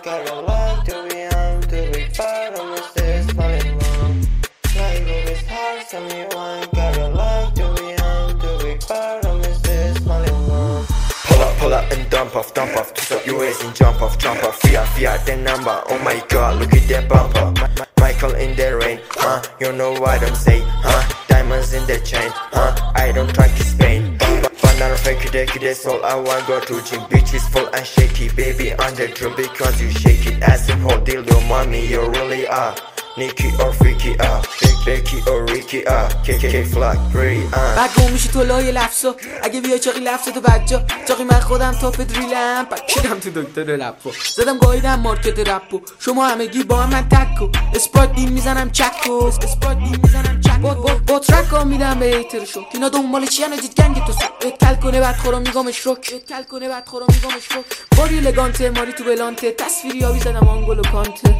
Girl, I like to be on to be far from this smiling one. Like always hard, tell me why. Girl, I like to be on to be far from this smiling one. Pull up and dump off. Twist up your waist and jump off. Fear the number. Oh my god, look at that bumper. Michael in the rain, you know what I'm saying, diamonds in the chain, I don't try to Spain. Banana fake it, that's all I want. Go to gym, bitch is full and shaky. Baby on the drum because you shake it. Ass and whole dildo, mommy, you really are Nikki or Freaky, Becky or Ricky, KK Flag, pretty, بعد گم میشی تو لای لفظا اگه بیای چاقی لفظتو بجا چاقی من خودم تاپ دریلم بعد کدم تو دکتر رپو زدم گاییدم مارکت رپو شما همگی با من تکو اسپرایت دیم میزنم چکو با ترکا میدم به هیترشو اینا دنبال چی هنو دید گنگ تو سو کل کنه بعد خورا میگامش روک باری لگانته ماری تو بلانته تصویری آبی زدم آنگولو کانته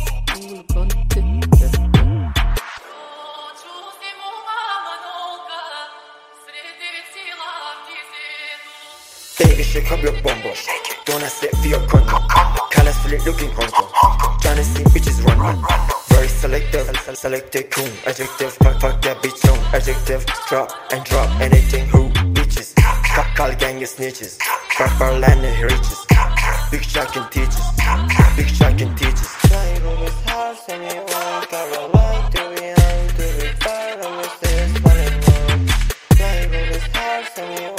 Baby, shake up your bum. Don't step for your condom. Colors fully looking Hong Kong. Tryna see bitches run. Very selective, cool. Adjective, fuck that bitch on. Adjective, drop anything who bitches. Call gang is snitches. Purple land and riches. Big shot can teach us. Trying always hard, send me one. Girl, I like to be on to be far. I'm this money one. Trying always hard, send me